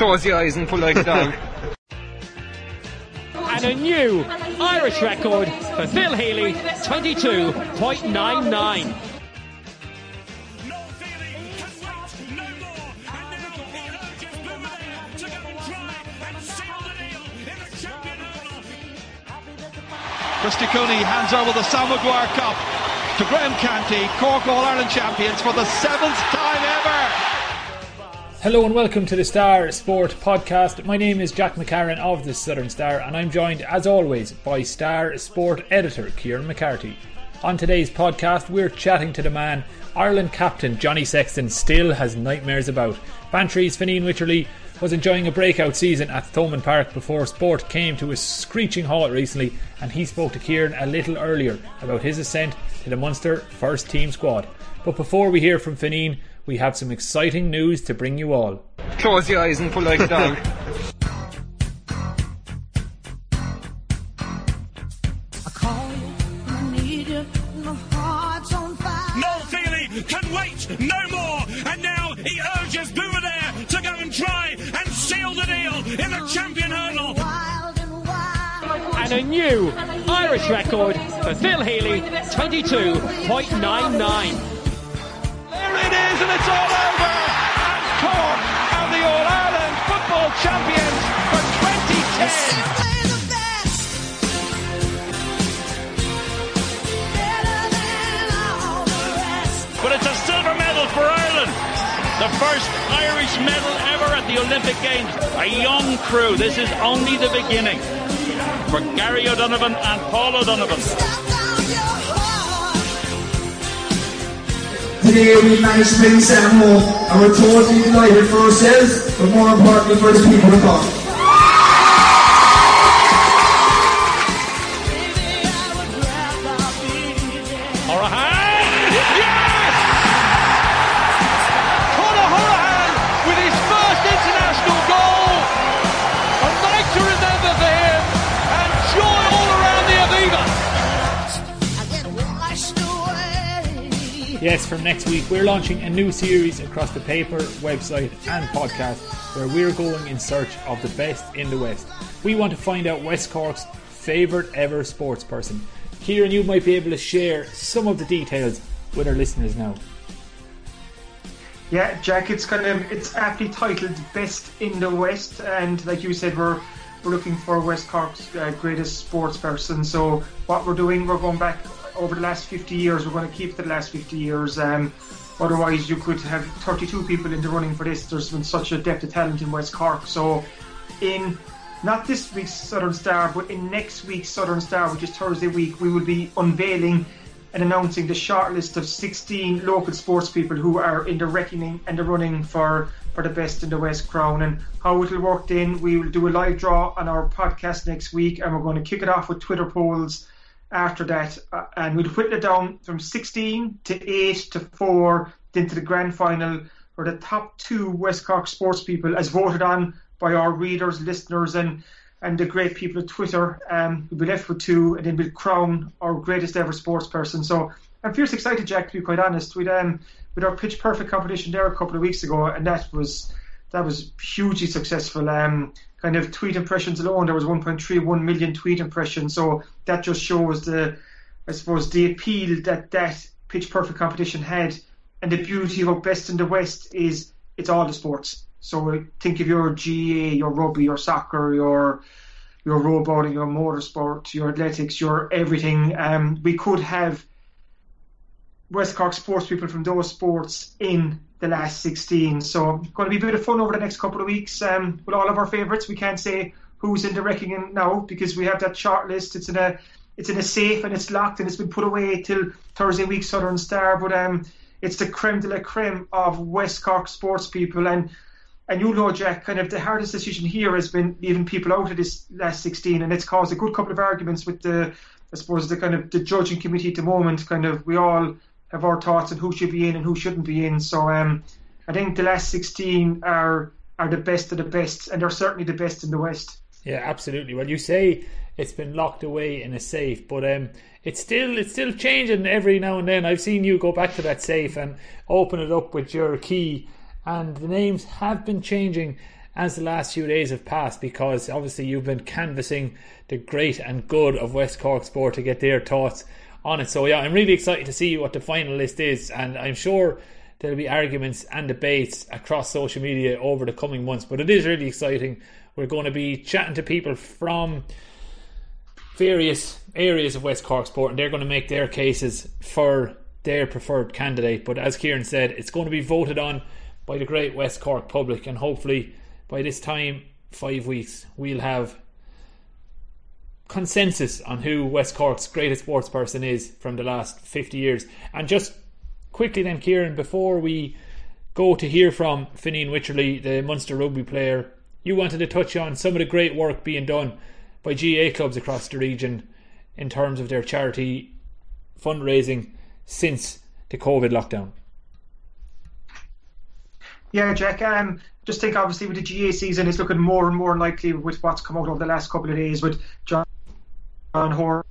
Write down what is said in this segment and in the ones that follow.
Close your eyes and pull like a dog. And a new Irish record for Phil Healy, 22.99. Christy Cooney hands over the Sam Maguire Cup to Graham Canty, Cork All-Ireland champions for the 7th time ever. Hello and welcome to the Star Sport Podcast. My name is Jack McCarran of the Southern Star and I'm joined as always by Star Sport Editor Kieran McCarthy. On today's podcast we're chatting to the man Ireland captain Johnny Sexton still has nightmares about. Bantry's Fineen Wycherley was enjoying a breakout season at Thomond Park before sport came to a screeching halt recently, and he spoke to Kieran a little earlier about his ascent to the Munster first team squad. But before we hear from Fineen, we have some exciting news to bring you all. Close your eyes and pull like a dog. Noel Feely can wait no more, and now he urges Bouvardere to go and try and seal the deal in the champion hurdle. And a new Irish record for Phil Healy, 22.99. There it is, and it's all over. And Cork are the All-Ireland football champions for 2010. But it's a silver medal for Ireland. The first Irish medal ever at the Olympic Games. A young crew. This is only the beginning for Gary O'Donovan and Paul O'Donovan. Today we managed to bring Sam home and we're totally delighted for ourselves, but more importantly for the people of Cork. Yes, from next week we're launching a new series across the paper, website and podcast where we're going in search of the best in the West. We want to find out West Cork's favourite ever sports person. Kieran, you might be able to share some of the details with our listeners now. Yeah, Jack, it's aptly titled Best in the West, and like you said, we're looking for West Cork's greatest sports person. So what we're doing, we're going back over the last 50 years. We're going to keep the last 50 years. Otherwise, you could have 32 people in the running for this. There's been such a depth of talent in West Cork. So in not this week's Southern Star, but in next week's Southern Star, which is Thursday week, we will be unveiling and announcing the short list of 16 local sports people who are in the reckoning and the running for the Best in the West crown. And how it'll work then, we will do a live draw on our podcast next week, and we're going to kick it off with Twitter polls after that, and we'll whittle it down from 16 to 8 to 4 then to the grand final for the top 2 West Cork sports people as voted on by our readers, listeners and the great people of Twitter. We'll be left with 2 and then we'll crown our greatest ever sports person. So I'm fierce excited, Jack, to be quite honest. With our Pitch Perfect competition there a couple of weeks ago, and that was hugely successful. Kind of tweet impressions alone, there was 1.31 million tweet impressions. So that just shows the appeal that Pitch Perfect competition had. And the beauty about Best in the West is it's all the sports. So think of your GAA, your rugby, your soccer, your row bowling, your motorsport, your athletics, your everything. We could have West Cork sports people from those sports in the last 16. So going to be a bit of fun over the next couple of weeks with all of our favourites. We can't say who's in the reckoning now because we have that short list. It's in a safe and it's locked and it's been put away till Thursday week Southern Star. But it's the creme de la creme of West Cork sports people. And you know, Jack, kind of the hardest decision here has been leaving people out of this last 16, and it's caused a good couple of arguments with the judging committee at the moment. Kind of we all have our thoughts on who should be in and who shouldn't be in. So I think the last 16 are the best of the best, and they're certainly the best in the West. Yeah, absolutely. Well, you say it's been locked away in a safe, but it's still changing every now and then. I've seen you go back to that safe and open it up with your key, and the names have been changing as the last few days have passed, because obviously you've been canvassing the great and good of West Cork sport to get their thoughts on it. So yeah, I'm really excited to see what the final list is, and I'm sure there'll be arguments and debates across social media over the coming months, but it is really exciting. We're going to be chatting to people from various areas of West Cork sport, and they're going to make their cases for their preferred candidate. But as Kieran said, it's going to be voted on by the great West Cork public, and hopefully by this time, 5 weeks, we'll have consensus on who West Cork's greatest sports person is from the last 50 years. And just quickly then, Kieran, before we go to hear from Fineen Wycherley, the Munster rugby player, you wanted to touch on some of the great work being done by GAA clubs across the region in terms of their charity fundraising since the COVID lockdown. Yeah, Jack, just think obviously with the GAA season, it's looking more and more likely with what's come out over the last couple of days with John Hoare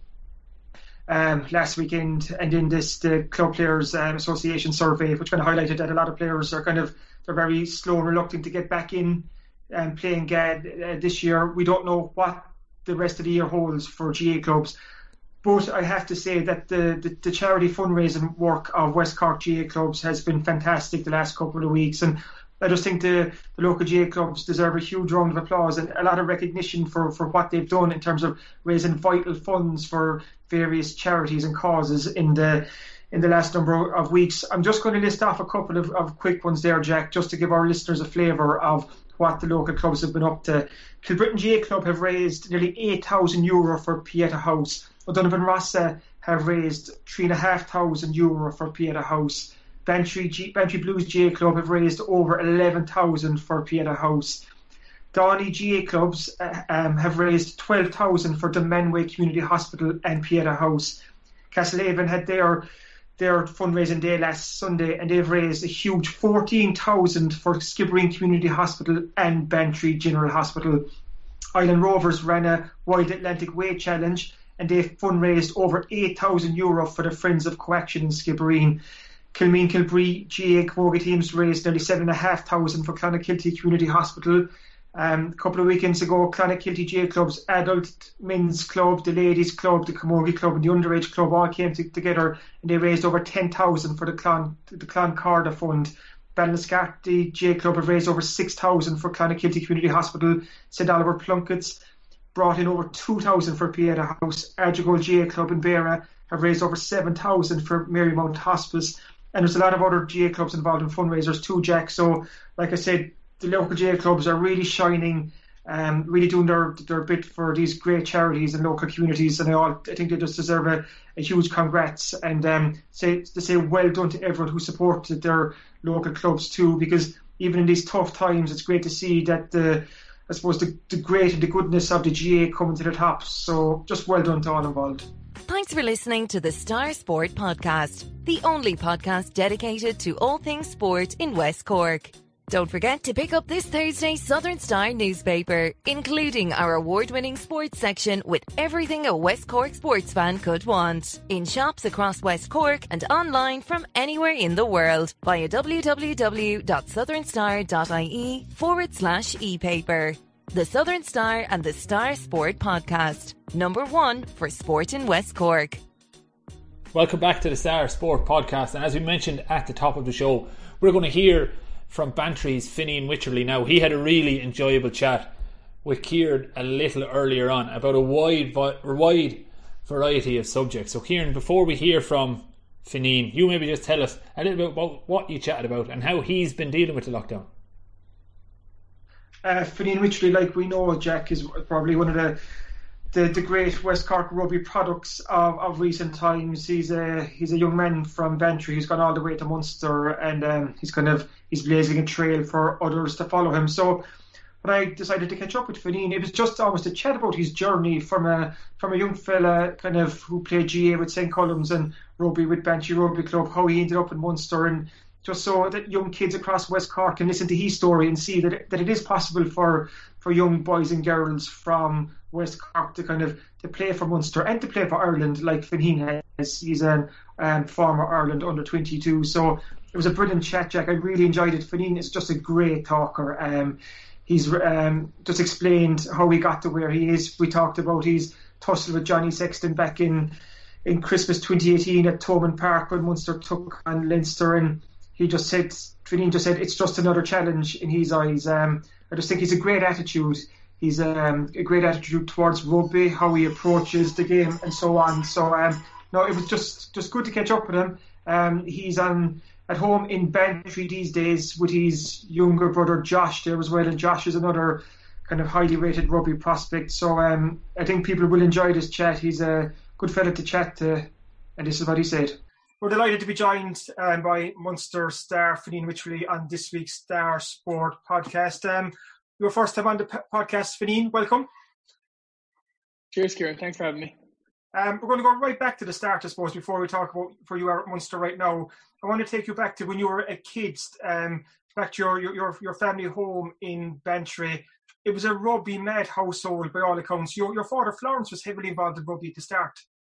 last weekend, and in the Club Players Association survey, which kind of highlighted that a lot of players are they're very slow and reluctant to get back in and playing GAD this year. We don't know what the rest of the year holds for GAA clubs, but I have to say that the charity fundraising work of West Cork GAA clubs has been fantastic the last couple of weeks, and I just think the local GAA clubs deserve a huge round of applause and a lot of recognition for what they've done in terms of raising vital funds for various charities and causes in the last number of weeks. I'm just going to list off a couple of quick ones there, Jack, just to give our listeners a flavour of what the local clubs have been up to. Kilbrittain GAA Club have raised nearly €8,000 for Pieta House. O'Donovan Rossa have raised €3,500 for Pieta House. Bantry Blues GAA Club have raised over 11,000 for Pieta House. Downey GAA clubs have raised 12,000 for Dunmanway Community Hospital and Pieta House. Castlehaven had their fundraising day last Sunday, and they've raised a huge 14,000 for Skibbereen Community Hospital and Bantry General Hospital. Island Rovers ran a Wild Atlantic Way Challenge, and they've fundraised over €8,000 for the Friends of Coaction in Skibbereen. Kilmeen Kilbree GAA Camogie teams raised nearly 7,500 for Clonakilty Community Hospital. A couple of weekends ago, Clonakilty GAA clubs, adult men's club, the ladies club, the Camogie club and the underage club all came together, and they raised over 10,000 for the Cloncarda Fund. Ballinascarty GAA club have raised over 6,000 for Clonakilty Community Hospital. St Oliver Plunkets brought in over 2,000 for Pieta House. Argyle GAA club in Beara have raised over 7,000 for Marymount Hospice. And there's a lot of other GAA clubs involved in fundraisers too, Jack. So, like I said, the local GAA clubs are really shining, really doing their bit for these great charities and local communities, and I think they just deserve a huge congrats, and say well done to everyone who supported their local clubs too, because even in these tough times, it's great to see that the great and the goodness of the GAA coming to the top. So just well done to all involved. Thanks for listening to the Star Sport Podcast, the only podcast dedicated to all things sport in West Cork. Don't forget to pick up this Thursday's Southern Star newspaper, including our award-winning sports section with everything a West Cork sports fan could want. In shops across West Cork and online from anywhere in the world via www.southernstar.ie/e-paper. The Southern Star and the Star Sport Podcast, #1 for sport in West Cork. Welcome back to the Star Sport Podcast, and as we mentioned at the top of the show, we're going to hear from Bantry's Fineen Wycherley now. He had a really enjoyable chat with Kieran a little earlier on about a wide variety of subjects. So Kieran, before we hear from Fineen, you maybe just tell us a little bit about what you chatted about and how he's been dealing with the lockdown. Fineen Wycherley, like we know, Jack, is probably one of the great West Cork rugby products of recent times. He's a young man from Bantry who's gone all the way to Munster, and he's blazing a trail for others to follow him. So when I decided to catch up with Fineen, it was just almost a chat about his journey from a young fella kind of who played GAA with St Columns and rugby with Bantry Rugby Club, how he ended up in Munster, and just so that young kids across West Cork can listen to his story and see that it is possible for young boys and girls from West Cork to play for Munster and to play for Ireland, like Fineen has. He's a former Ireland under-22. So it was a brilliant chat, Jack. I really enjoyed it. Fineen is just a great talker. He's just explained how he got to where he is. We talked about he's tussled with Johnny Sexton back in Christmas 2018 at Thomond Park when Munster took on Leinster, and Fineen just said it's just another challenge in his eyes. I just think he's a great attitude. He's a great attitude towards rugby, how he approaches the game, and so on. So no, it was just good to catch up with him. He's at home in Bantry these days with his younger brother Josh there as well, and Josh is another kind of highly rated rugby prospect. So I think people will enjoy this chat. He's a good fella to chat to, and this is what he said. We're delighted to be joined by Munster star Fineen Wycherley on this week's Star Sport podcast. Your first time on the podcast, Fineen, welcome. Cheers, Kieran. Thanks for having me. We're going to go right back to the start, I suppose, before we talk about where you are at Munster right now. I want to take you back to when you were a kid, back to your family home in Bantry. It was a rugby mad household by all accounts. Your father, Florence, was heavily involved in rugby to start.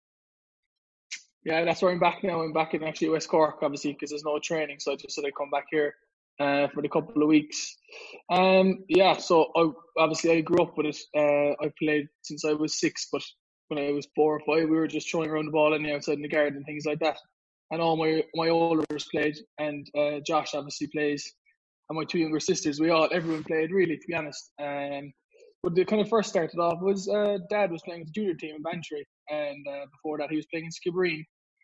Yeah, that's where I'm back now. I'm back in actually West Cork, obviously, because there's no training. So I just said I'd come back here for the couple of weeks. So I grew up with it. I played since I was 6, but when I was 4 or 5, we were just throwing around the ball in the outside in the garden and things like that. And all my olders played, and Josh obviously plays, and my 2 younger sisters. Everyone played, really, to be honest. But the kind of first started off was Dad was playing with the junior team in Bantry, and before that he was playing in Skibbereen.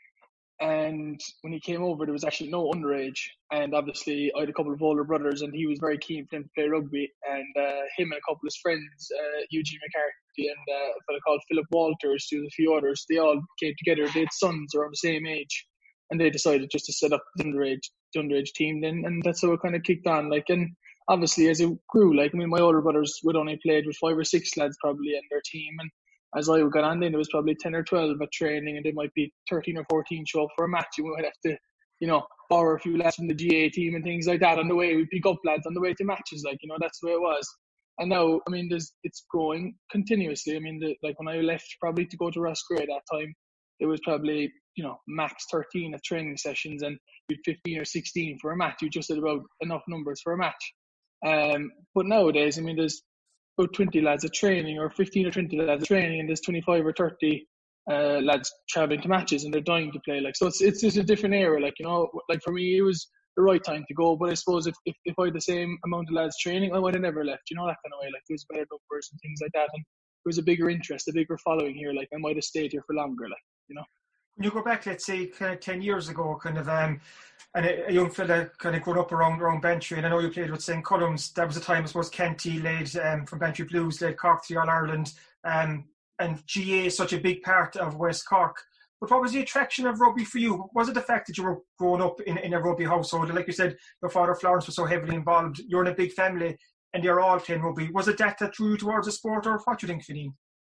And when he came over, there was actually no underage. And obviously, I had a couple of older brothers, and he was very keen for him to play rugby. And him and a couple of his friends, Eugene McCarthy and a fellow called Philip Walters, who was a few others, they all came together. They had sons around the same age, and they decided just to set up the underage team then, and that's how it kind of kicked on. And obviously, as it grew, my older brothers would only played with 5 or 6 lads probably in their team, and as I got on, then there was probably 10 or 12 at training, and there might be 13 or 14 show up for a match. And we might have to, borrow a few lads from the GA team and things like that on the way. We pick up lads on the way to matches, that's the way it was. And now, it's growing continuously. When I left probably to go to Roscrea that time, it was probably, max 13 at training sessions, and with 15 or 16 for a match. You just had about enough numbers for a match. But nowadays, there's about 20 lads at training, or 15 or 20 lads at training, and there's 25 or 30 lads travelling to matches, and they're dying to play. So it's just a different era. For me, it was the right time to go. But I suppose if I had the same amount of lads training, I would have never left. That kind of way. There was better numbers and things like that, and there was a bigger interest, a bigger following here. I might have stayed here for longer. When you go back, let's say, kind of 10 years ago, and a young fella kind of grew up around Bantry, and I know you played with St. Columns. That was a time, I suppose, Canty led from Bantry Blues, led Cork to All-Ireland, and GA is such a big part of West Cork. But what was the attraction of rugby for you? Was it the fact that you were growing up in a rugby household? Like you said, your father, Florence, was so heavily involved. You're in a big family, and they're all playing rugby. Was it that drew you towards the sport, or what do you think, Fineen?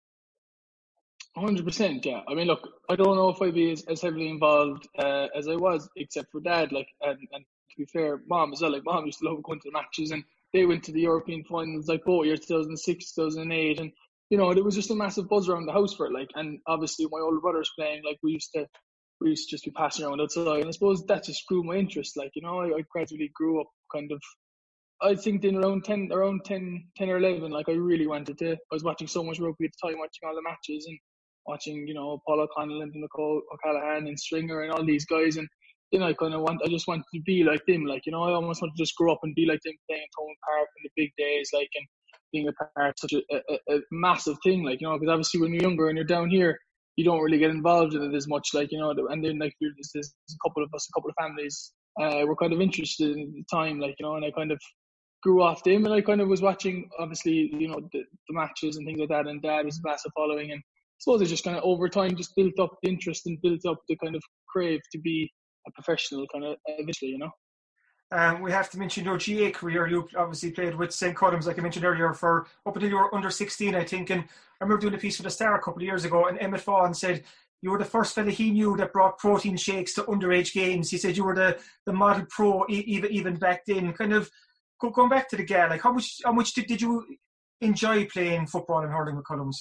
100%, yeah. Look, I don't know if I'd be as heavily involved as I was, except for Dad. And to be fair, Mom as well. Mom used to love going to the matches, and they went to the European finals both years, 2006, 2008, and there was just a massive buzz around the house for it. And obviously, my older brother's playing. We used to just be passing around outside, and I suppose that just grew my interest. I gradually grew up kind of. I think then around 10 or 11, I really wanted to. I was watching so much rugby at the time, watching all the matches and watching, Paul O'Connell and Nicole O'Callaghan and Stringer and all these guys, and then I just wanted to be like them, I almost wanted to just grow up and be like them, playing Thomond Park in the big days, and being a part of such a massive thing, because obviously when you're younger and you're down here, you don't really get involved in it as much, and then there's a couple of families were kind of interested in the time, and I kind of grew off them, and I kind of was watching, obviously, the matches and things like that, and Dad was a massive following, and I suppose it just kind of over time just built up the interest and built up the kind of crave to be a professional kind of eventually, We have to mention your GA career. You obviously played with St. Columns, like I mentioned earlier, for up until you were under 16, I think. And I remember doing a piece for the Star a couple of years ago, and Emmett Fawn said you were the first fella he knew that brought protein shakes to underage games. He said you were the model pro even back then. Kind of going back to the GAA, how much did you enjoy playing football and hurling with Columns?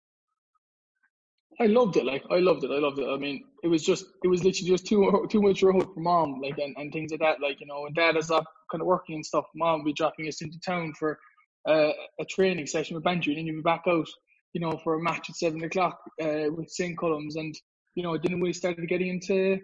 I loved it. It was literally just too much road for Mom, and things like that. When Dad is up kind of working and stuff, Mom would be dropping us into town for a training session with Bantry, and then you'd be back out, you know, for a match at 7 o'clock with St. Columns. And, you know, then we started getting into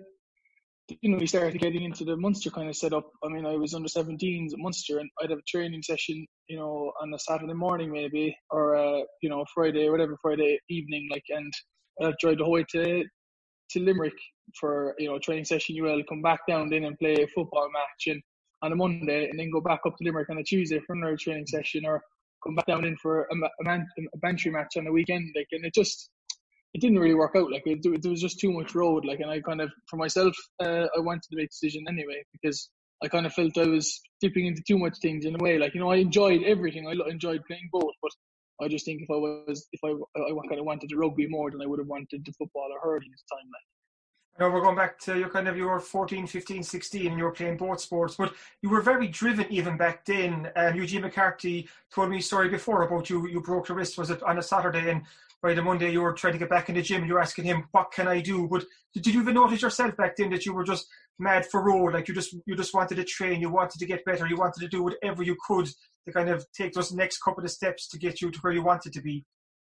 the Munster kind of setup. I mean, I was under 17s at Munster, and I'd have a training session, you know, on a Saturday morning maybe, or you know, Friday evening, like, and I'd drive the whole way to Limerick for, you know, a training session. You will come back down then and play a football match and on a Monday, and then go back up to Limerick on a Tuesday for another training session, or come back down in for a Bantry match on the weekend. Like, and it didn't really work out. Like, there was just too much road. Like, and I kind of, for myself, I wanted to make a decision anyway, because I kind of felt I was dipping into too much things in a way. Like, you know, I enjoyed everything. I enjoyed playing both, but I just think if I kind of wanted the rugby more than I would have wanted the football or hurling at the time. Like. Now we're going back to you were 14, 15, 16, and you were playing both sports, but you were very driven even back then. Eugene McCarthy told me a story before about you broke your wrist, was it on a Saturday, and by the Monday you were trying to get back in the gym and you were asking him, what can I do? But did you even notice yourself back then that you were just mad for road? Like, you just wanted to train, you wanted to get better, you wanted to do whatever you could to kind of take those next couple of steps to get you to where you wanted to be?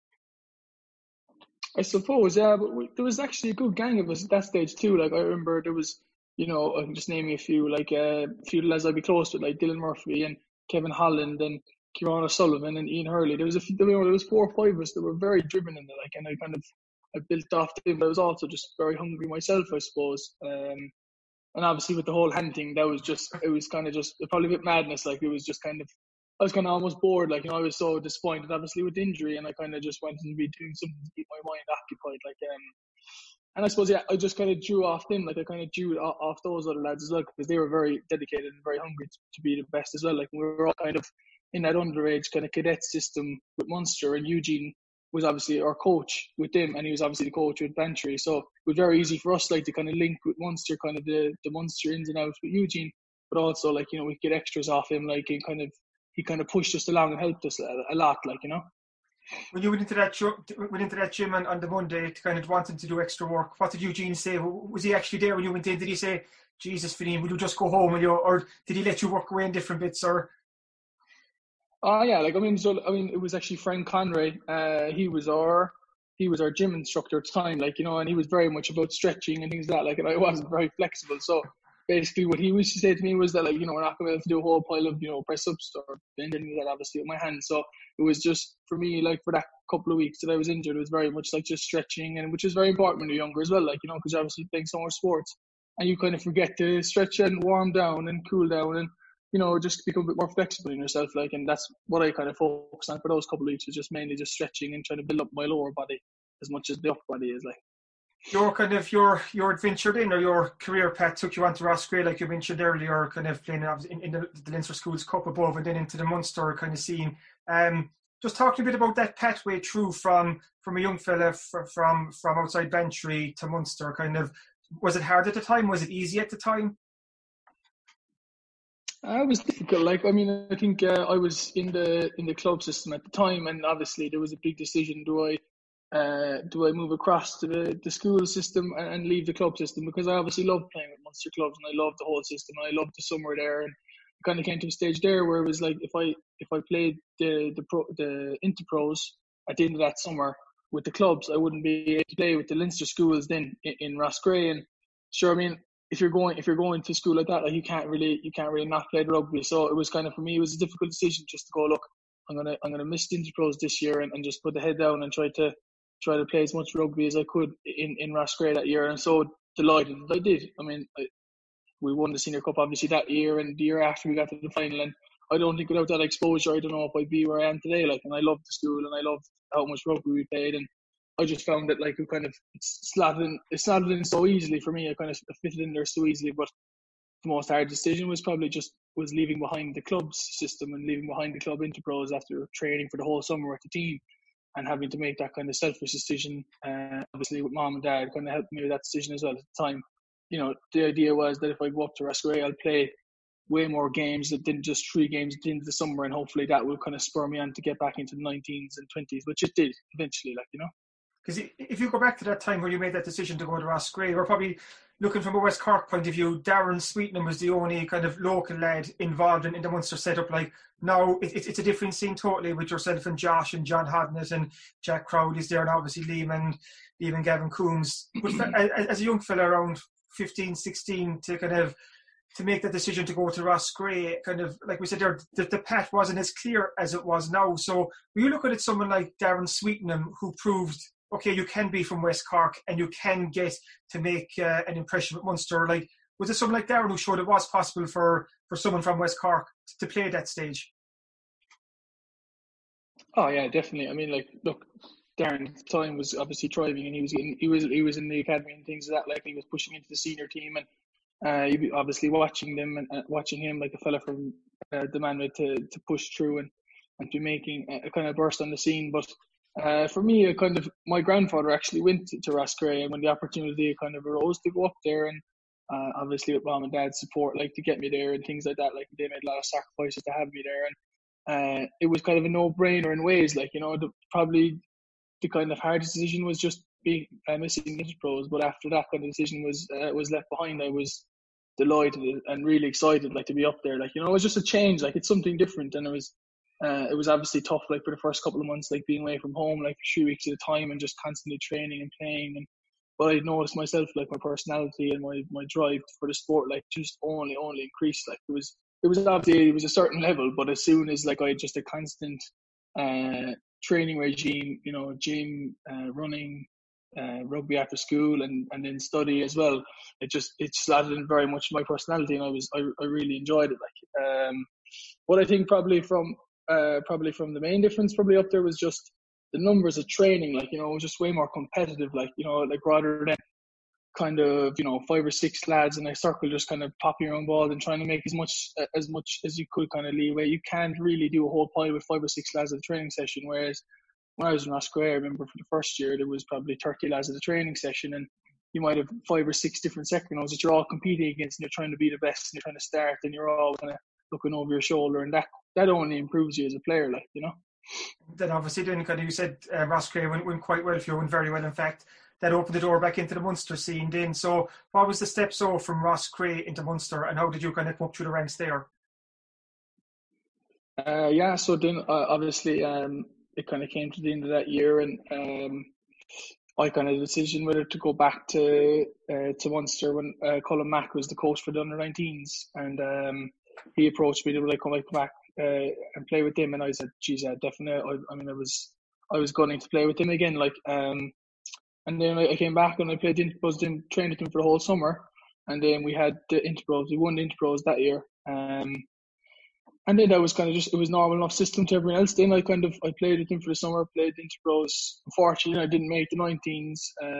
I suppose, yeah, but there was actually a good gang of us at that stage too. Like, I remember there was, you know, I can just name you a few, like a few lads I'd be close with, like Dylan Murphy and Kevin Holland and Kieran O'Sullivan and Ian Hurley. There was 4 or 5 of us that were very driven in it, like, and I built off them, but I was also just very hungry myself, I suppose. And obviously with the whole hand thing, it was kind of just probably a bit madness. Like, it was just kind of, I was kind of almost bored. Like, you know, I was so disappointed, obviously, with the injury, and I kind of just wanted to be doing something to keep my mind occupied. Like, and I suppose, yeah, I just kind of drew off them. Like, I kind of drew off those other lads as well, because they were very dedicated and very hungry to be the best as well. Like, we were all kind of in that underage kind of cadet system with Munster, and Eugene was obviously our coach with them, and he was obviously the coach with Bantry. So it was very easy for us, like, to kind of link with Munster, kind of the Munster ins and outs with Eugene, but also, like, you know, we get extras off him, like, and he kind of pushed us along and helped us a lot, like, you know. When you went into that gym on the Monday to kind of wanting to do extra work, what did Eugene say? Was he actually there when you went in? Did he say, Jesus, Finian, will you just go home? Or did he let you work away in different bits? Or? Yeah, like, I mean, it was actually Frank Conray. He was our gym instructor at the time, like, you know, and he was very much about stretching and things like that, like, and I wasn't very flexible. So basically what he used to say to me was that, like, you know, we're not going to be able to do a whole pile of, you know, press ups or bend any of that, obviously, with my hands. So it was just, for me, like, for that couple of weeks that I was injured, it was very much like just stretching, and which is very important when you're younger as well, like, you know, because you're obviously playing so much sports and you kind of forget to stretch and warm down and cool down and, you know, just become a bit more flexible in yourself, like, and that's what I kind of focused on for those couple of weeks, was just mainly just stretching and trying to build up my lower body as much as the upper body is, like. Your adventure then, or your career path, took you on to Roscrea, like you mentioned earlier, kind of playing in the Leinster Schools Cup above, and then into the Munster kind of scene. Just talking a bit about that pathway through from a young fella from outside Bantry to Munster. Kind of, was it hard at the time? Was it easy at the time? It was difficult. Like, I mean, I think I was in the club system at the time, and obviously there was a big decision: do I move across to the school system and leave the club system? Because I obviously loved playing with Munster clubs, and I loved the whole system, and I loved the summer there. And it kind of came to a stage there where it was like, if I played the Interpros at the end of that summer with the clubs, I wouldn't be able to play with the Leinster schools then in Roscrea. And sure, I mean, if you're going to school like that, like, you can't really not play the rugby. So it was kind of, for me, it was a difficult decision just to go, look, I'm gonna miss the Interpros this year and just put the head down and try to play as much rugby as I could in Roscrea that year. And so delighted that I did. I mean, we won the Senior Cup obviously that year, and the year after we got to the final. And I don't think without that exposure, I don't know if I'd be where I am today. Like, and I loved the school, and I loved how much rugby we played, and I just found that, like, it slotted in so easily for me. I kind of fitted in there so easily. But the most hard decision was probably was leaving behind the club's system and leaving behind the club Interpros after training for the whole summer with the team, and having to make that kind of selfish decision. Obviously with mom and dad kind of helped me with that decision as well at the time. You know, the idea was that if I go up to Roscrea, I'll play way more games than just 3 games at the end of the summer, and hopefully that will kind of spur me on to get back into the 19s and 20s, which it did eventually, like, you know. Because if you go back to that time where you made that decision to go to Roscrea, we're probably looking from a West Cork point of view, Darren Sweetnam was the only kind of local lad involved in the Munster setup. Like now, it's a different scene totally with yourself and Josh and John Hodnett and Jack Crowley's there, and obviously Liam and Gavin Coombs. But as a young fella around 15, 16, to make that decision to go to Roscrea, kind of like we said there, the path wasn't as clear as it was now. So when you look at someone like Darren Sweetnam, who proved, okay, you can be from West Cork and you can get to make an impression with Munster. Like, was it someone like Darren who showed it was possible for someone from West Cork to play at that stage? Oh yeah, definitely. I mean, like, look, Darren at the time was obviously thriving, and he was in the academy and things like that. Like, he was pushing into the senior team, and you'd be obviously watching them and watching him, like a fella from the Manway, to push through and to making a kind of burst on the scene. But for me, my grandfather actually went to Roscrea, and when the opportunity kind of arose to go up there, and obviously with mom and dad's support, like, to get me there and things like that, like, they made a lot of sacrifices to have me there, and it was kind of a no-brainer in ways. Like, you know, probably the kind of hardest decision was just missing Interpros, but after that kind of decision was left behind, I was delighted and really excited, like, to be up there. Like, you know, it was just a change, like, it's something different, and it was obviously tough, like, for the first couple of months, like, being away from home, like, 3 weeks at a time and just constantly training and playing. But I noticed myself, like, my personality and my drive for the sport, like, just only increased. Like, it was obviously, it was a certain level, but as soon as, like, I had just a constant training regime, you know, gym, running, rugby after school, and then study as well, it slotted in very much my personality, and I really enjoyed it. Like, what I think probably from the main difference probably up there was just the numbers of training. Like, you know, it was just way more competitive. Like, you know, like, rather than kind of, you know, 5 or 6 lads in a circle just kind of popping your own ball and trying to make as much as you could kind of leeway. You can't really do a whole pile with 5 or 6 lads at a training session. Whereas when I was in Roscrea, I remember for the first year there was probably 30 lads at a training session, and you might have 5 or 6 different second that you're all competing against, and you're trying to be the best, and you're trying to start, and you're all kind of looking over your shoulder, and that only improves you as a player, like, you know. Then obviously, then kind of, you said Roscrea went quite well for you, went very well, in fact. That opened the door back into the Munster scene then. So what was the step from Roscrea into Munster, and how did you kind of come up through the ranks there? So then obviously it kind of came to the end of that year, and I kind of had a decision whether to go back to Munster when Colin Mack was the coach for the under-19s, and he approached me to, like, come back and play with them, and I said, geez, yeah, definitely. I was going to play with them again, like, and then I came back and I played Interpros, trained with them for the whole summer, and then we had the Interpros. We won the Interpros that year, and then that was kind of just, it was normal enough system to everyone else. Then I played with them for the summer, played the Interpros. Unfortunately, I didn't make the 19s.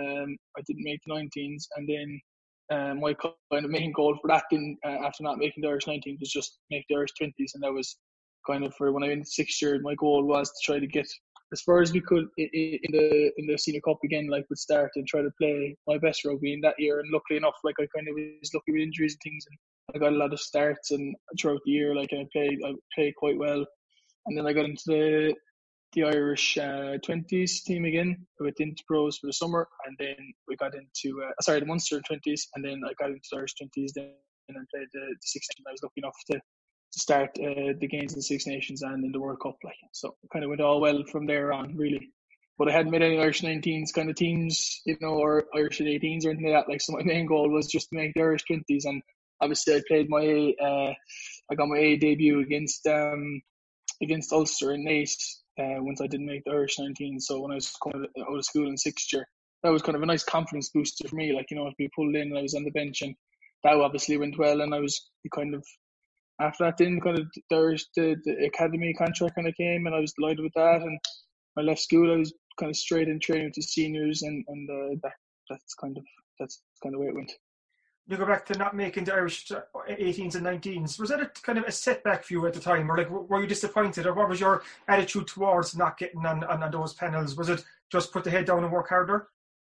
And then my kind of main goal for that, then after not making the Irish 19s, was just make the Irish 20s, and that was kind of, for when I went into 6th year, my goal was to try to get as far as we could in the Senior Cup again, like, with start, and try to play my best rugby in that year. And luckily enough, like, I kind of was lucky with injuries and things, and I got a lot of starts, and throughout the year, like, I played quite well. And then I got into the Irish 20s team again with Interpros for the summer, and then we got into the Munster 20s, and then I got into the Irish 20s then, and then played the Six Nations. I was lucky enough to start the games in the Six Nations and in the World Cup, like, so it kind of went all well from there on, really. But I hadn't made any Irish 19s kind of teams, you know, or Irish 18s or anything like that. Like, so my main goal was just to make the Irish 20s, and obviously I played I got my A debut against Ulster in Naas once I didn't make the Irish 19s. So when I was coming out of school in 6th year, that was kind of a nice confidence booster for me, like, you know, to be pulled in, and I was on the bench, and that obviously went well, and I was kind of, after that, then kind of the academy contract kind of came, and I was delighted with that. And I left school, I was kind of straight in training with the seniors, and that's kind of the way it went. You go back to not making the Irish 18s and 19s. Was that a kind of a setback for you at the time, or, like, were you disappointed, or what was your attitude towards not getting on those panels? Was it just put the head down and work harder?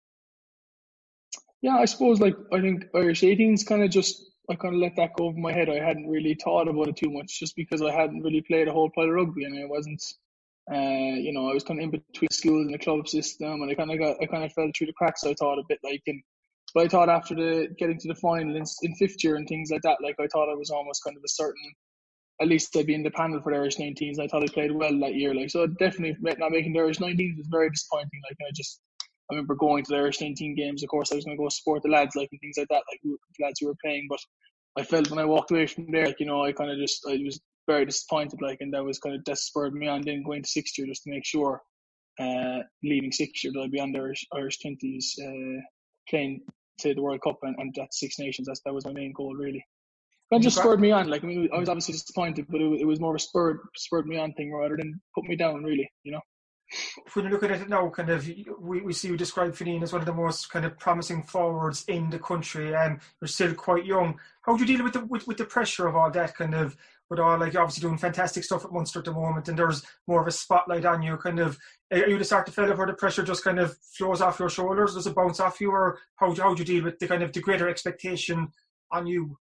Yeah, I suppose, like, I think Irish 18s I kind of let that go over my head. I hadn't really thought about it too much, just because I hadn't really played a whole pile of rugby, and I wasn't I was kind of in between schools and the club system, and I kind of fell through the cracks. I thought a bit like, but I thought after getting to the final in fifth year and things like that, like I thought I was almost kind of a certain, at least I'd be in the panel for the Irish 19s. I thought I played well that year, like, so definitely not making the Irish 19s was very disappointing. Like, I remember going to the Irish 19 games. Of course, I was going to go support the lads, like, and things like that, like the lads who were playing. But I felt when I walked away from there, like, I was very disappointed, like, and that spurred me on then going to sixth year just to make sure, leaving sixth year, that I'd be on the Irish 20s, playing to the World Cup and that Six Nations. That was my main goal, really. That just spurred me on. Like, I mean, I was obviously disappointed, but it was more of a spurred me on thing rather than put me down, really, When you look at it now, kind of, we see you describe Fineen as one of the most kind of promising forwards in the country, and you're still quite young. How do you deal with the pressure of all that, kind of, with all, like, you're obviously doing fantastic stuff at Munster at the moment, and there's more of a spotlight on you, kind of, are you the sort of fella where the pressure just kind of flows off your shoulders? Does it bounce off you, or how do you deal with the kind of the greater expectation on you?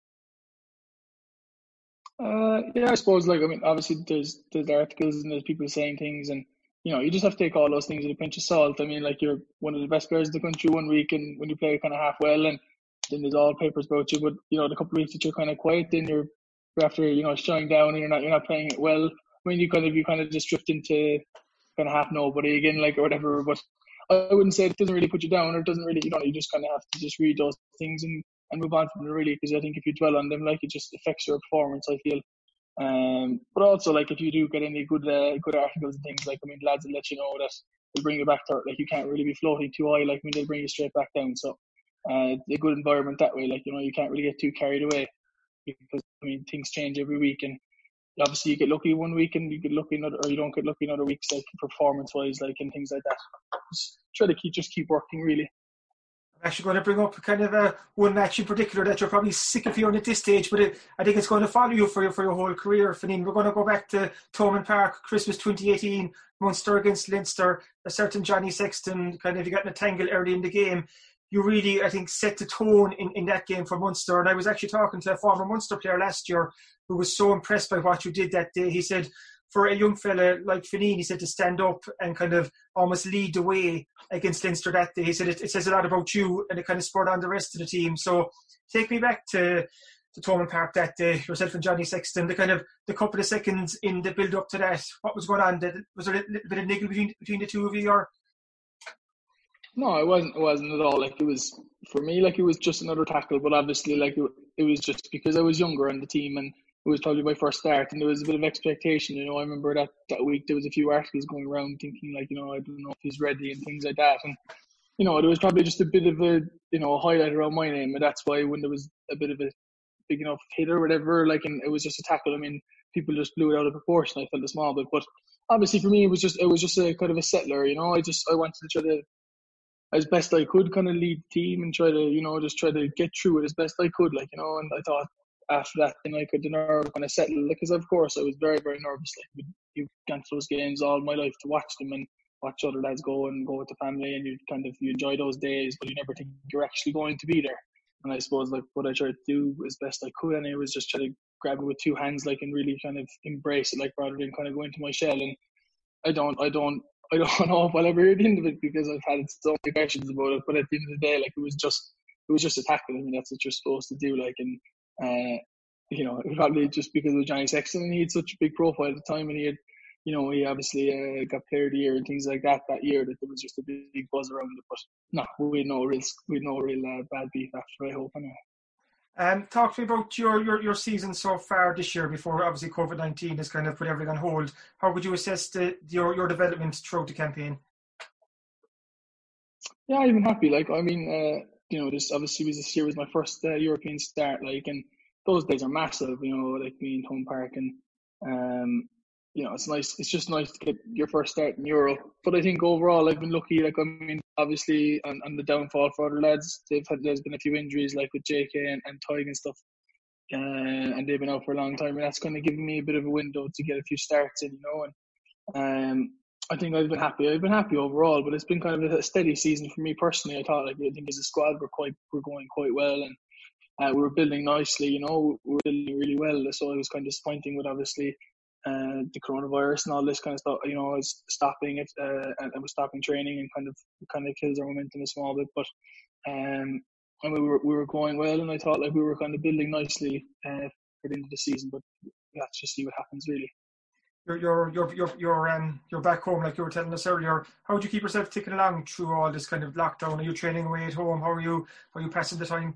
I suppose, like, I mean, obviously there's articles and there's people saying things, and you just have to take all those things with a pinch of salt. I mean, like, you're one of the best players in the country one week, and when you play kind of half well, and then there's all papers about you. But the couple of weeks that you're kind of quiet, then you're after shutting down, and you're not playing it well. I mean, you kind of just drift into kind of half nobody again, like, or whatever. But I wouldn't say it doesn't really put you down, or it doesn't really, you just kind of have to just read those things and move on from them, really, because I think if you dwell on them, like, it just affects your performance, I feel. But also, like, if you do get any good articles and things, like, I mean, lads will let you know that they'll bring you back to, like, you can't really be floating too high, like, I mean, they'll bring you straight back down. So it's a good environment that way, like, you can't really get too carried away, because, I mean, things change every week, and obviously you get lucky one week and you get lucky another, or you don't get lucky in other weeks, like, performance wise, like, and things like that. Just try to keep working, really. I'm actually going to bring up kind of one match in particular that you're probably sick of hearing at this stage, but I think it's going to follow you for your whole career, Fineen. We're going to go back to Thomond Park, Christmas 2018, Munster against Leinster. A certain Johnny Sexton, kind of, you got in a tangle early in the game. You really, I think, set the tone in that game for Munster. And I was actually talking to a former Munster player last year who was so impressed by what you did that day. He said, for a young fella like Fineen, he said, to stand up and kind of almost lead the way against Leinster that day. He said it says a lot about you, and it kind of spurred on the rest of the team. So take me back to Thomond Park that day, yourself and Johnny Sexton, the couple of seconds in the build up to that. What was going on? Was there a little bit of niggle between the two of you, or? No, it wasn't at all. Like, it was, for me, like, it was just another tackle, but obviously, like, it was just because I was younger on the team, and it was probably my first start, and there was a bit of expectation. I remember that week there was a few articles going around thinking, like, I don't know if he's ready and things like that, and there was probably just a bit of a highlight around my name, and that's why when there was a bit of a big enough hit or whatever, like, and it was just a tackle, I mean, people just blew it out of proportion. I felt a small bit, but obviously for me it was just a kind of a settler. I wanted to try to, as best I could, kind of lead the team and try to just try to get through it as best I could, like, and I thought after that then the nerve kind of settled, because of course I was very, very nervous. Like, you've gone to those games all my life to watch them and watch other lads go with the family, and you enjoy those days, but you never think you're actually going to be there. And I suppose, like, what I tried to do as best I could, and it was just try to grab it with two hands, like, and really kind of embrace it, like, rather than kind of go into my shell. And I don't know if I'll ever hear the end of it, because I've had so many questions about it. But at the end of the day, like, it was just a tackle. I mean, that's what you're supposed to do. Like, and probably just because of Johnny Sexton, and he had such a big profile at the time, and he had, he obviously got Player of the Year and things like that year, that there was just a big buzz around it. But no, we had no real bad beef after, I hope, anyway. Talk to me about your season so far this year, before obviously COVID-19 has kind of put everything on hold. How would you assess your development throughout the campaign? Yeah, I've been happy. Like, I mean, this year was my first European start, like, and those days are massive, like me in Thomond Park, and it's nice. It's just nice to get your first start in Europe. But I think overall I've been lucky. Like, I mean, obviously, on the downfall for other lads, there's been a few injuries, like with JK and Tig and stuff, and they've been out for a long time, and that's kind of given me a bit of a window to get a few starts in, and I think I've been happy. I've been happy overall, but it's been kind of a steady season for me personally. I think as a squad we're going quite well, and we were building nicely. We were building really well. So it was kind of disappointing with, obviously, the coronavirus and all this kind of stuff, is stopping it, and was stopping training, and kind of kills our momentum a small bit. But and we were going well, and I thought like we were kind of building nicely for the end of the season. But let's just see what happens, really. You're back home, like you were telling us earlier. How do you keep yourself ticking along through all this kind of lockdown? Are you training away at home? How are you passing the time?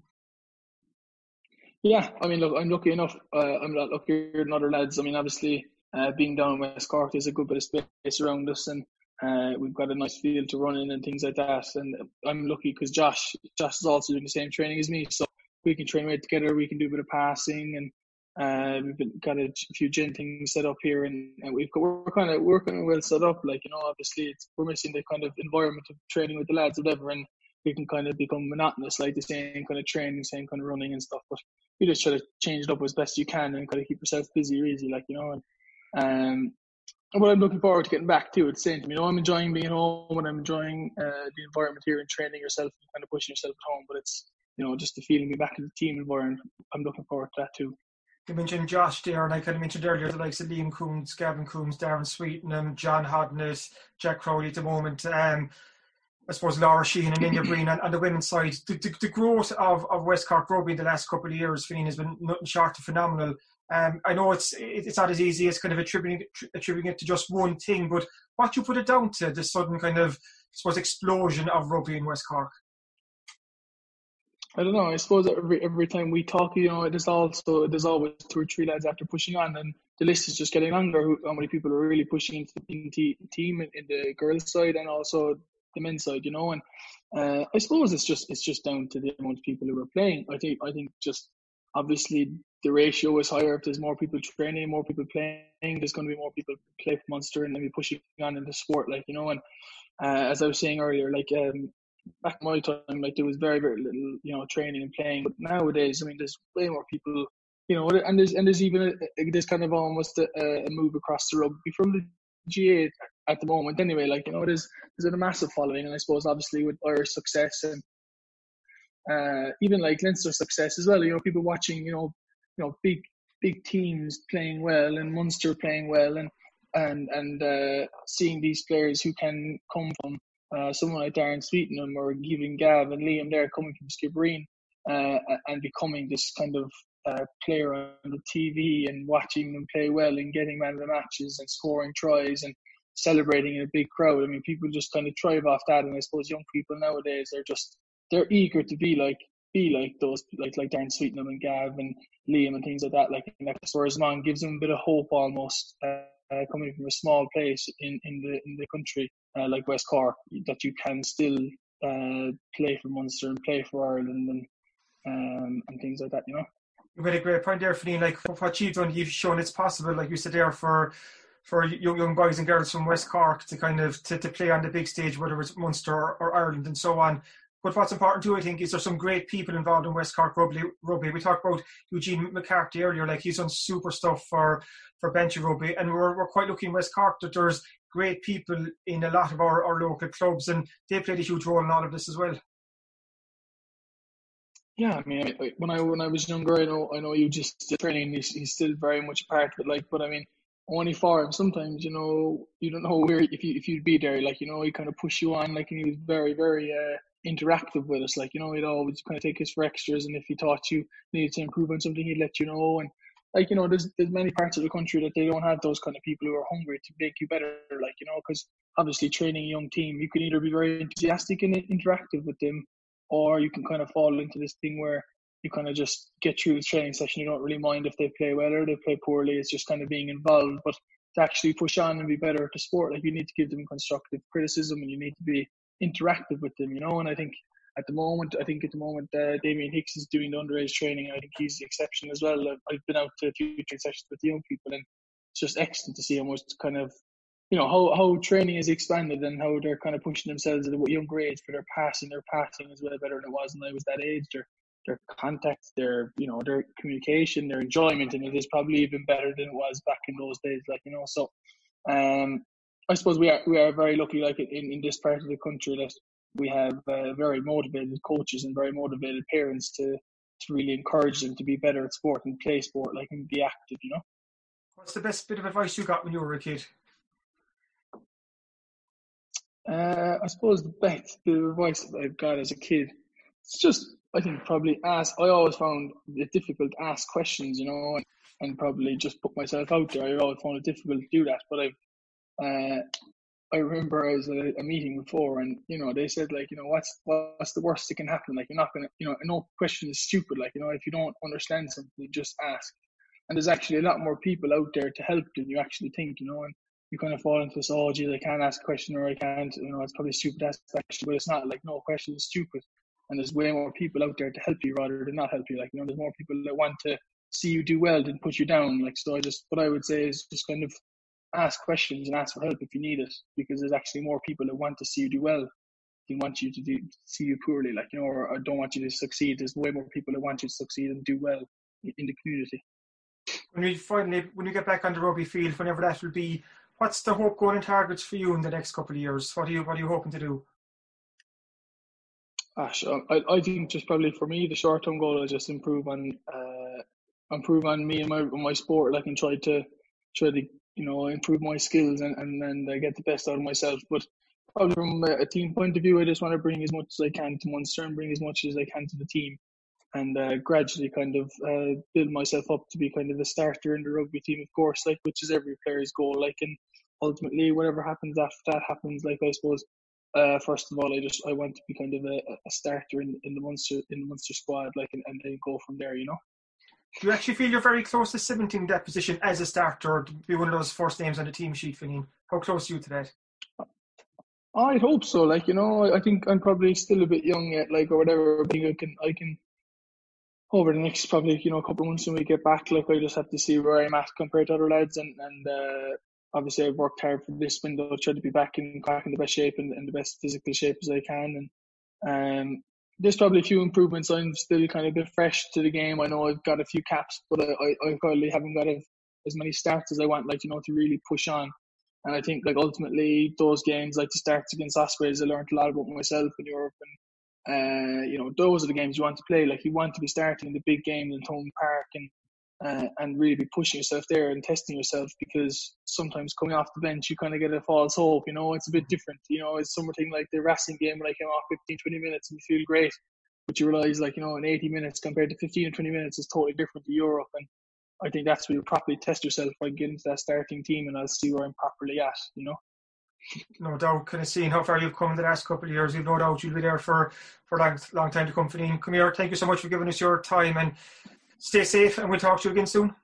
Yeah, I mean, look, I'm lucky enough. I'm not luckier than other lads. I mean, obviously, being down in West Cork, there's a good bit of space around us, and we've got a nice field to run in and things like that. And I'm lucky because Josh is also doing the same training as me, so we can train right together. We can do a bit of passing, and we've got a few gym things set up here, and we're kind of well set up. Like, obviously, we're missing the kind of environment of training with the lads, or whatever, and we can kind of become monotonous, like the same kind of training, same kind of running and stuff. But you just try to change it up as best you can and kind of keep yourself busy, really, like, and what I'm looking forward to getting back to, at the same time, I'm enjoying being home, and I'm enjoying the environment here and training yourself and kind of pushing yourself at home. But it's, just the feeling being back in the team environment, I'm looking forward to that too. You mentioned Josh there, and I kind of mentioned earlier the likes of Liam Coombs, Gavin Coombs, Darren Sweetenham, John Hodnett, Jack Crowley at the moment. I suppose Laura Sheehan and India Breen on the women's side. The growth of West Cork rugby in the last couple of years, Finn, has been nothing short of phenomenal. I know it's not as easy as kind of attributing it to just one thing, but what do you put it down to, the sudden kind of, I suppose, explosion of rugby in West Cork? I don't know. I suppose every time we talk, there's always 2 or 3 lads after pushing on, and the list is just getting longer. How many people are really pushing into the team in the girls' side and also the men's side, and I suppose it's just down to the amount of people who are playing. I think just obviously the ratio is higher. If there's more people training, more people playing, there's going to be more people play for Munster and then be pushing on in the sport, like, and as I was saying earlier, like back in my time, like there was very, very little, training and playing. But nowadays, I mean, there's way more people, and there's even there's kind of almost a move across the rugby from the GA at the moment. Anyway, like, there's a massive following, and I suppose obviously with Irish success and even like Leinster success as well. People watching, big teams playing well and Munster playing well, and seeing these players who can come from someone like Darren Sweetenham or Gavin Gav and Liam there coming from Skibbereen and becoming this kind of player on the TV and watching them play well and getting man of the matches and scoring tries and celebrating in a big crowd. I mean, people just kind of thrive off that, and I suppose young people nowadays they're eager to be like those like Darren Sweetenham and Gav and Liam and things like that. Like, whereas man gives them a bit of hope almost, coming from a small place in the country like West Cork, that you can still play for Munster and play for Ireland and things like that. You made a great point there, Finn. Like, what you've done, you've shown it's possible, like you said there, for young boys and girls from West Cork to kind of to play on the big stage, whether it's Munster or Ireland and so on. But what's important too, I think, is there's some great people involved in West Cork rugby. We talked about Eugene McCarthy earlier, like he's done super stuff for Bench Rugby, and we're quite lucky in West Cork that there's great people in a lot of our local clubs, and they played a huge role in all of this as well. Yeah, I mean, when I was younger, I know you just training. He's still very much a part of it. Like, but I mean, only for him. Sometimes, you don't know where if you'd be there. Like, he kind of push you on. Like, and he was very, very interactive with us. Like, he'd always kind of take us for extras, and if he thought you needed to improve on something, he'd let you know. And like, there's many parts of the country that they don't have those kind of people who are hungry to make you better. Like, because obviously training a young team, you can either be very enthusiastic and interactive with them, or you can kind of fall into this thing where you kind of just get through the training session. You don't really mind if they play well or they play poorly. It's just kind of being involved. But to actually push on and be better at the sport, like, you need to give them constructive criticism and you need to be interactive with them, And I think at the moment, Damien Hicks is doing the underage training. I think he's the exception as well. I've been out to a few training sessions with the young people, and it's just excellent to see how much kind of, how training is expanded and how they're kind of pushing themselves at a younger age for their passing. Their passing is way better than it was when I was that age. Their contact, their communication, their enjoyment, and it is probably even better than it was back in those days. Like, so I suppose we are very lucky, like in this part of the country, that we have very motivated coaches and very motivated parents to really encourage them to be better at sport and play sport, like, and be active. What's the best bit of advice you got when you were a kid? I suppose the best bit of advice that I've got as a kid, it's just, I think, probably ask. I always found it difficult to ask questions, and probably just put myself out there. I always found it difficult to do that. But I remember I was at a meeting before, and they said, like, what's the worst that can happen? Like, you're not gonna, no question is stupid. Like, if you don't understand something, just ask. And there's actually a lot more people out there to help than you actually think, and you kind of fall into this, oh, geez, I can't ask a question, or I can't, it's probably stupid to ask a question, but it's not. Like, no question is stupid. And there's way more people out there to help you rather than not help you. Like, there's more people that want to see you do well than put you down. Like, so what I would say is just kind of ask questions and ask for help if you need it, because there's actually more people that want to see you do well than want you to see you poorly, like, or don't want you to succeed. There's way more people that want you to succeed and do well in the community. When you get back on the rugby field, whenever that will be, what's the hope, goal and targets for you in the next couple of years? What are you hoping to do? I think just probably for me, the short-term goal is just improve on me and my sport, like, and try to improve my skills and get the best out of myself. But probably from a team point of view, I just want to bring as much as I can to Munster and bring as much as I can to the team, and gradually kind of build myself up to be kind of a starter in the rugby team, of course, like, which is every player's goal. Like, and ultimately, whatever happens after that happens. Like, I suppose, first of all, I want to be kind of a starter in the Munster squad, like, and then go from there. Do you actually feel you're very close to cementing that position as a starter, to be one of those first names on the team sheet, Fineen? How close are you to that? I hope so. Like, I think I'm probably still a bit young yet, like, or whatever. But I can over the next probably couple of months when we get back, like, I just have to see where I'm at compared to other lads, and obviously I've worked hard for this window, try to be back in the best shape and the best physical shape as I can, and there's probably a few improvements. I'm still kind of a bit fresh to the game. I know I've got a few caps, but I probably haven't got as many starts as I want, like, to really push on. And I think, like, ultimately those games, like the starts against Ospreys, I learned a lot about myself in Europe, and those are the games you want to play. Like, you want to be starting in the big games in Thomond Park and really be pushing yourself there and testing yourself, because sometimes coming off the bench you kind of get a false hope. It's a bit different. It's something like the Racing game when I came off 15-20 minutes and you feel great, but you realise, like, in 80 minutes compared to 15 and 20 minutes is totally different to Europe. And I think that's where you properly test yourself by getting into that starting team, and I'll see where I'm properly at. No doubt, kind of seeing how far you've come in the last couple of years, you've no doubt you'll be there for a long time to come. Fineen, come here, thank you so much for giving us your time, and stay safe, and we'll talk to you again soon.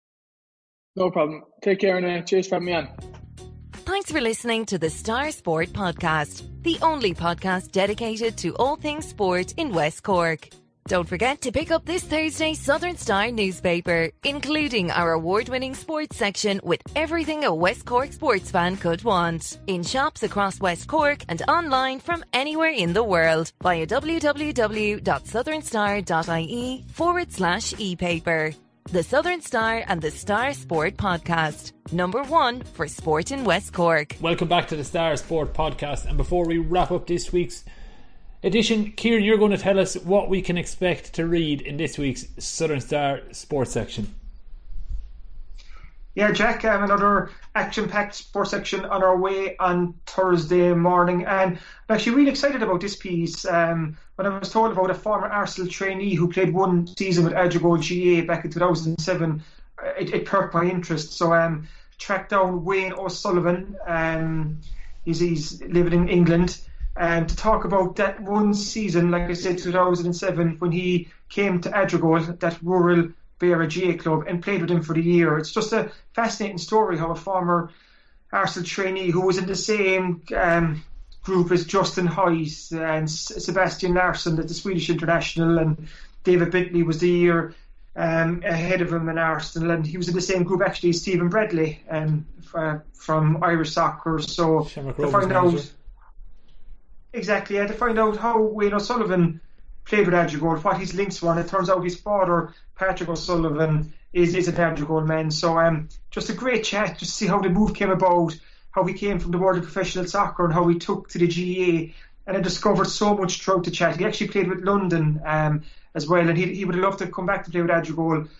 No problem. Take care, and cheers for having me on. Thanks for listening to the Star Sport Podcast, the only podcast dedicated to all things sport in West Cork. Don't forget to pick up this Thursday's Southern Star newspaper, including our award-winning sports section with everything a West Cork sports fan could want. In shops across West Cork and online from anywhere in the world via www.southernstar.ie/e-paper. The Southern Star and the Star Sport Podcast, #1 for sport in West Cork. Welcome back to the Star Sport Podcast, and before we wrap up this week's edition, Kieran, you're going to tell us what we can expect to read in this week's Southern Star Sports section. Yeah, Jack, another action-packed sports section on our way on Thursday morning, and I'm actually really excited about this piece. When I was told about a former Arsenal trainee who played one season with Adrigole GA back in 2007, it perked my interest. So tracked down Wayne O'Sullivan, he's living in England, to talk about that one season, like I said, 2007, when he came to Adrigole, that rural Beara GA club, and played with him for the year. It's just a fascinating story how a former Arsenal trainee who was in the same group as Justin Huyt and Sebastian Larsson, the Swedish international, and David Bentley was the year ahead of him in Arsenal, and he was in the same group actually as Stephen Bradley from Irish soccer. So to find out exactly, to find out how Wayne O'Sullivan played with Adrigole, what his links were, and it turns out his father, Patrick O'Sullivan, is an Adrigole man. So just a great chat, just to see how the move came about, how he came from the world of professional soccer and how he took to the GA, and I discovered so much throughout the chat. He actually played with London as well, and he would have loved to come back to play with Adrigole,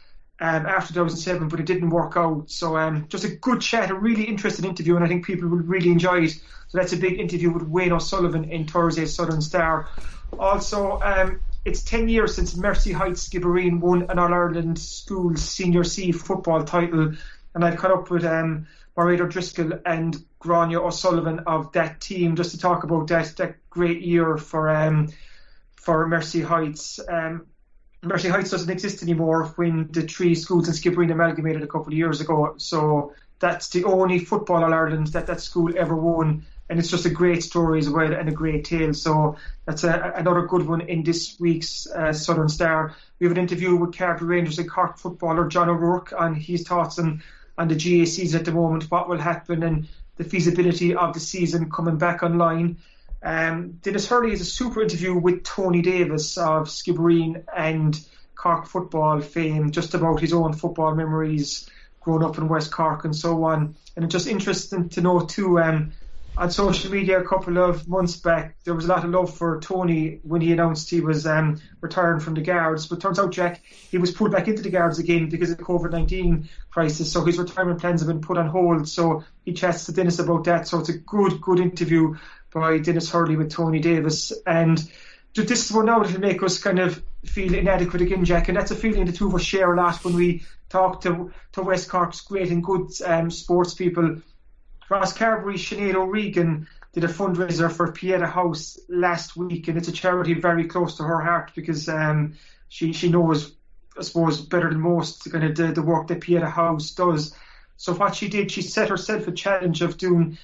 after 2007, but it didn't work out. So just a good chat, a really interesting interview, and I think people will really enjoy it. So that's a big interview with Wayne O'Sullivan in Thursday's Southern Star. Also, it's 10 years since Mercy Heights Skibbereen won an All-Ireland Schools Senior C football title, and I've caught up with Mairead O'Driscoll and Grania O'Sullivan of that team just to talk about that great year for Mercy Heights. Mercy Heights doesn't exist anymore when the three schools in Skibbereen amalgamated a couple of years ago, so that's the only football All-Ireland that school ever won, and it's just a great story as well and a great tale. So that's another good one in this week's Southern Star. We have an interview with Carbery Rangers and Cork footballer John O'Rourke on his thoughts on the GAA season at the moment, what will happen and the feasibility of the season coming back online. Dennis Hurley has a super interview with Tony Davis of Skibbereen and Cork football fame, just about his own football memories growing up in West Cork and so on. And it's just interesting to know too, on social media a couple of months back, there was a lot of love for Tony when he announced he was retiring from the Guards. But turns out, Jack, he was pulled back into the Guards again because of the COVID-19 crisis. So his retirement plans have been put on hold. So he chats to Dennis about that. So it's a good interview by Dennis Hurley with Tony Davis. And this is one now that will make us kind of feel inadequate again, Jack. And that's a feeling the two of us share a lot when we talk to West Cork's great and good sports people. Rosscarbery Sinead O'Regan did a fundraiser for Pieta House last week, and it's a charity very close to her heart because she knows, I suppose, better than most kind of the work that Pieta House does. So what she did, she set herself a challenge of doing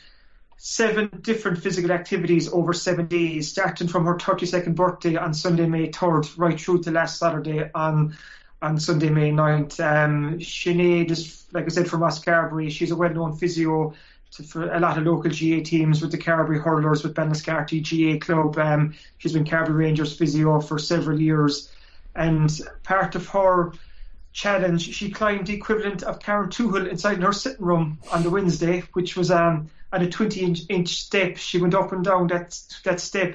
7 different physical activities over 7 days, starting from her 32nd birthday on Sunday, May 3rd, right through to last Saturday on Sunday, May 9th. Sinead is, like I said, from Rosscarbery. She's a well-known physio for a lot of local GA teams with the Carbery Hurlers, with Ballinascarty GA Club. She's been Carbery Rangers physio for several years. And part of her challenge, she climbed the equivalent of Karen Tuchel inside her sitting room on the Wednesday, which was at a 20-inch step. She went up and down that step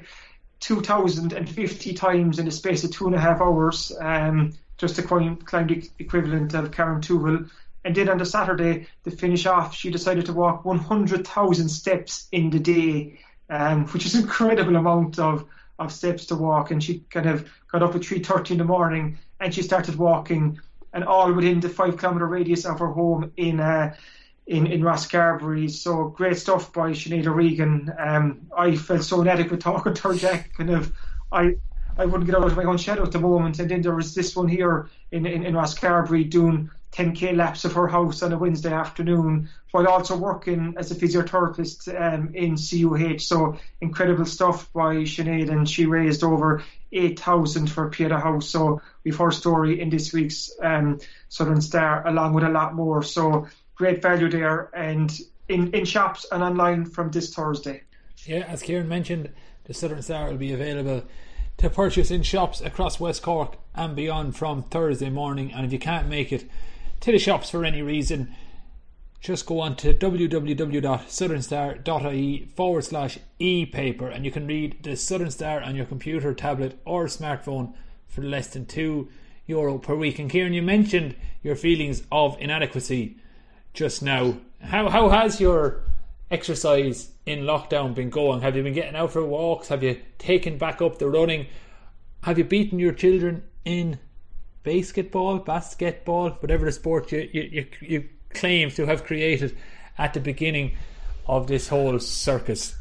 2,050 times in the space of 2.5 hours, just to climb the equivalent of Karen Tuchel. And then on the Saturday, to finish off, she decided to walk 100,000 steps in the day, which is an incredible amount of steps to walk. And she kind of got up at 3:30 in the morning and she started walking, and all within the 5-kilometre radius of her home in Rosscarbery. So great stuff by Sinead O'Regan. I felt so inadequate talking to her, Jack. I wouldn't get out of my own shadow at the moment. And then there was this one here in Rosscarbery doing 10k laps of her house on a Wednesday afternoon while also working as a physiotherapist in CUH. So incredible stuff by Sinead, and she raised over 8,000 for Pieta House. So we've her story in this week's Southern Star along with a lot more. So great value there, and in shops and online from this Thursday. Yeah, as Kieran mentioned, the Southern Star will be available to purchase in shops across West Cork and beyond from Thursday morning. And if you can't make it to the shops for any reason, just go on to www.southernstar.ie/e-paper and you can read the Southern Star on your computer, tablet or smartphone for less than €2 per week. And Kieran, you mentioned your feelings of inadequacy just now. How has your exercise in lockdown been going? Have you been getting out for walks? Have you taken back up the running? Have you beaten your children in basketball, whatever the sport you claim to have created at the beginning of this whole circus?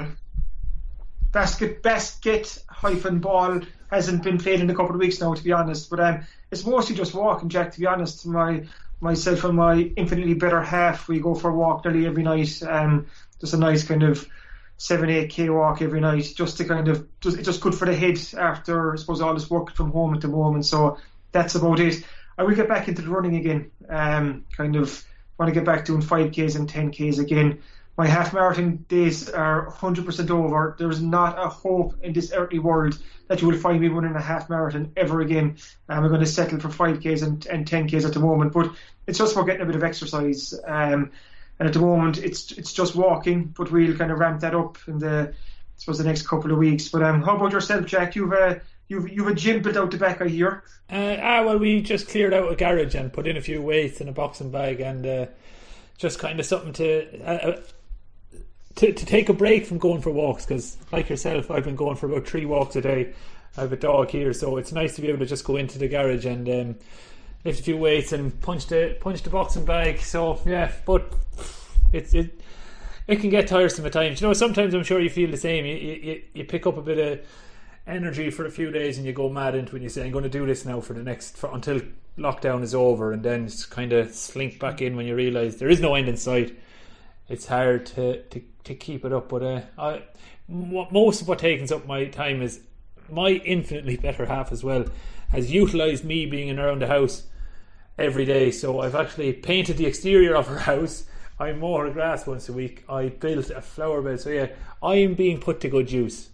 Basket-ball hasn't been played in a couple of weeks now, to be honest, but it's mostly just walking, Jack, to be honest. Myself and my infinitely better half, we go for a walk nearly every night, just a nice kind of 7-8k walk every night, just to kind of it's just good for the head after, I suppose, all this work from home at the moment. So that's about it. I will get back into the running again. Kind of want to get back doing 5Ks and 10Ks again. My half marathon days are 100% over. There's not a hope in this earthly world that you will find me running a half marathon ever again. I'm going to settle for 5Ks and 10Ks at the moment, but it's just for getting a bit of exercise. And at the moment, it's just walking, but we'll kind of ramp that up in the next couple of weeks. But how about yourself, Jack? You've You've a gym built out the back, I hear. Well, we just cleared out a garage and put in a few weights in a boxing bag, and just kind of something to take a break from going for walks, because like yourself, I've been going for about 3 walks a day. I have a dog here, so it's nice to be able to just go into the garage and lift a few weights and punch the boxing bag. So yeah, but it can get tiresome at times. Sometimes I'm sure you feel the same. You pick up a bit of energy for a few days and you go mad into it, and you say, I'm going to do this now until lockdown is over, and then it's kind of slink back in when you realise there is no end in sight. It's hard to keep it up, but most of what takes up my time is my infinitely better half as well has utilised me being in around the house every day. So I've actually painted the exterior of her house, I mow her grass once a week, I built a flower bed, so yeah, I am being put to good use.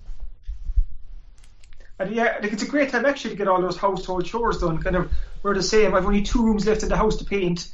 And yeah, it's a great time actually to get all those household chores done. Kind of, we're the same. I've only 2 rooms left in the house to paint.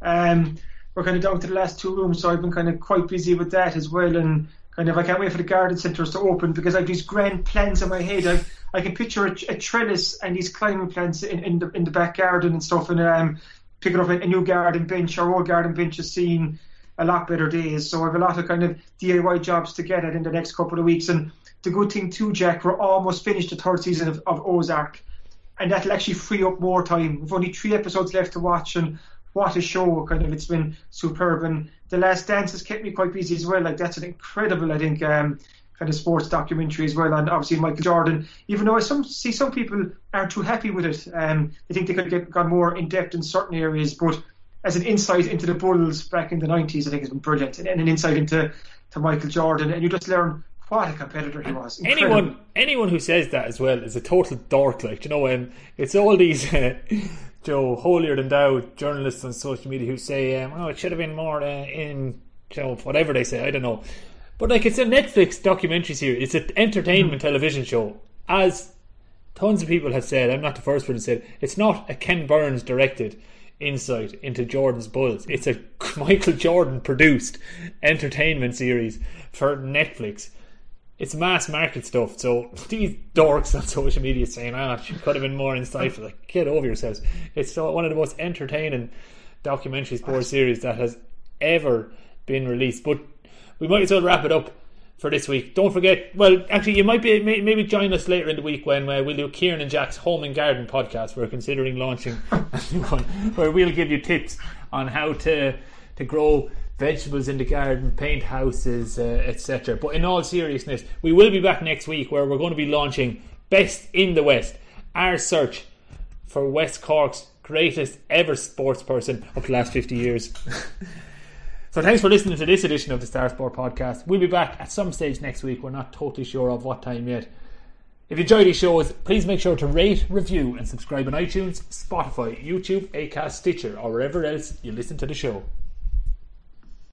We're kind of down to the last 2 rooms, so I've been kind of quite busy with that as well. And kind of, I can't wait for the garden centres to open, because I have these grand plans in my head. I can picture a trellis and these climbing plants in the back garden and stuff, and picking up a new garden bench. Our old garden bench has seen a lot better days, so I have a lot of kind of DIY jobs to get at in the next couple of weeks. And the good thing too, Jack, we're almost finished the 3rd season of Ozark, and that'll actually free up more time. We've only 3 episodes left to watch, and what a show. Kind of, it's been superb. And The Last Dance has kept me quite busy as well. Like, that's an incredible, I think, kind of sports documentary as well. And obviously Michael Jordan, even though I see some people aren't too happy with it, they think they could have gone more in depth in certain areas, but as an insight into the Bulls back in the 90s, I think it's been brilliant, and an insight into Michael Jordan, and you just learn what a competitor he was. Anyone who says that as well is a total dork. Like, it's all these holier than thou journalists on social media who say, it should have been more in whatever they say, I don't know. But like, it's a Netflix documentary series, it's an entertainment television show. As tons of people have said, I'm not the first one to say it, it's not a Ken Burns directed insight into Jordan's Bulls. It's a Michael Jordan produced entertainment series for Netflix. It's mass market stuff. So these dorks on social media saying, she could have been more insightful. Like, get over yourselves. It's one of the most entertaining documentary sports series that has ever been released. But we might as well wrap it up for this week. Don't forget, well, actually, you might be maybe join us later in the week when we'll do Kieran and Jack's Home and Garden podcast. We're considering launching a new one where we'll give you tips on how to grow vegetables in the garden, paint houses, etc. But in all seriousness, we will be back next week where we're going to be launching Best in the West, our search for West Cork's greatest ever sports person of the last 50 years. So thanks for listening to this edition of the Star Sport Podcast. We'll be back at some stage next week. We're not totally sure of what time yet. If you enjoy these shows, please make sure to rate, review and subscribe on iTunes, Spotify, YouTube, Acast, Stitcher or wherever else you listen to the show.